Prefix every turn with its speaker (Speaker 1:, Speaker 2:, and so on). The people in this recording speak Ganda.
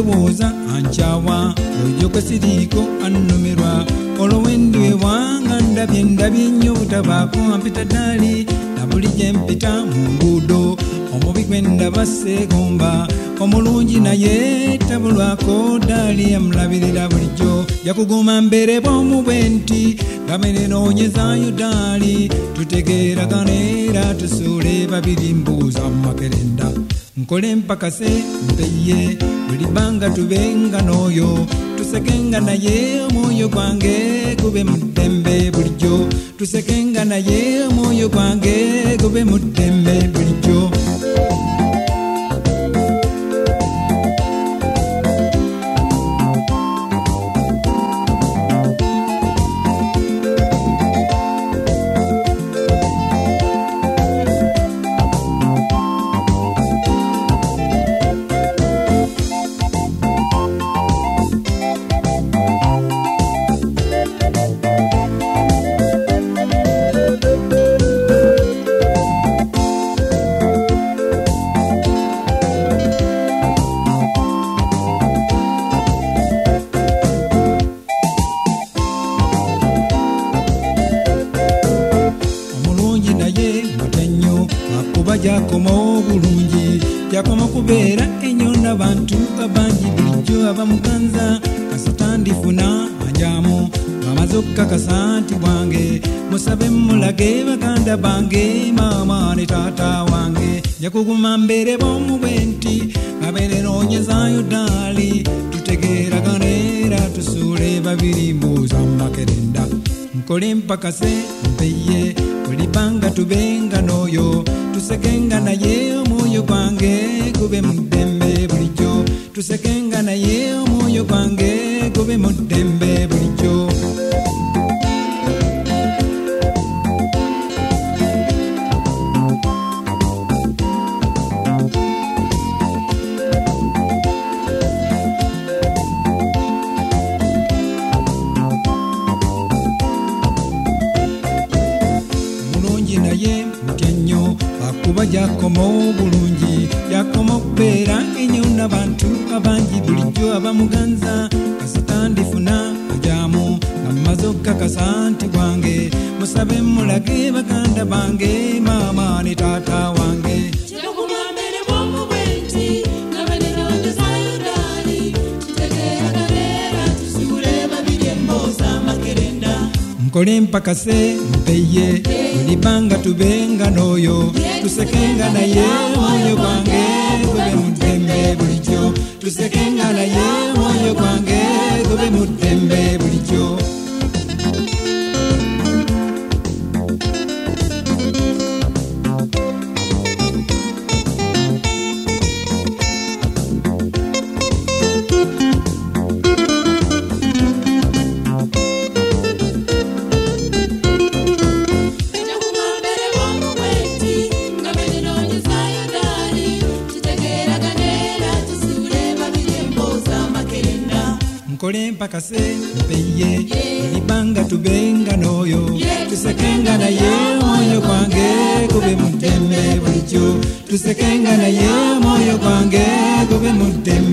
Speaker 1: ndowooza ankyawa oyo kwe siriiko annumirwa olw'endiwe wanga ndabye nnyo butabaako ampita ddaali na buli gye mpita mu nguudo omubi gwe ndaba seegomba omulungi naye tabulwako ddaali amulabirira bulijjo yakuguma mbere bw'omu bwe nti gamene noonyezayo ddaali tutegeeragana era tusuule babiri mbuuza mu makerenda nkole mpakase mpeye buli bbanga tubenga n'oyo tusekenga naye omwoyo gwange gube mu ddembe bulijjo tusekenga naye omwoyo gwange gube mu ddembe bulijjo jakoma obulungi jakoma kubeera ennyo n'abantu abangi bulijjo abamuganza kasita ndifuna anjamu ng'amaze okukakasa nti bwange musabe mulage baganda bange maama ne taata wange jakuguma mbere bw'omu bwe nti abeere noonyezayo ddaali tutegeeragana era tusuule babiri mbuuza mu makerenda nkole mpakase mpeye buli bbanga tubenga n'oyo tusekenga naye omwoyo gwange gube mu ddembe bulijjo tusekenga naye omwoyo gwange gube mu ddembe bulijjo omulungi naye mutya nnyo akuba jakoma obulungi jakoma okubeera ennyo n'abantu abangi bulijjo abamuganza kasita ndifuna ajamu nga mmaze okukakasa nti bwange musabe mulage baganda bange maama ne taata wange nkole mpakase mpeye buli bbanga tubenga n'oyo tusekenga naye omwoyo gwange gube mu ddembe bulijjo tusekenga naye omwoyo gwange gube mu ddembe bulijjo nkole mpakase mpeye buli bbanga tubenga n'oyo tusekenga naye omwoyo gwange gube mu ddembe bulijjo tusekenga naye omwoyo gwange gube mu ddembe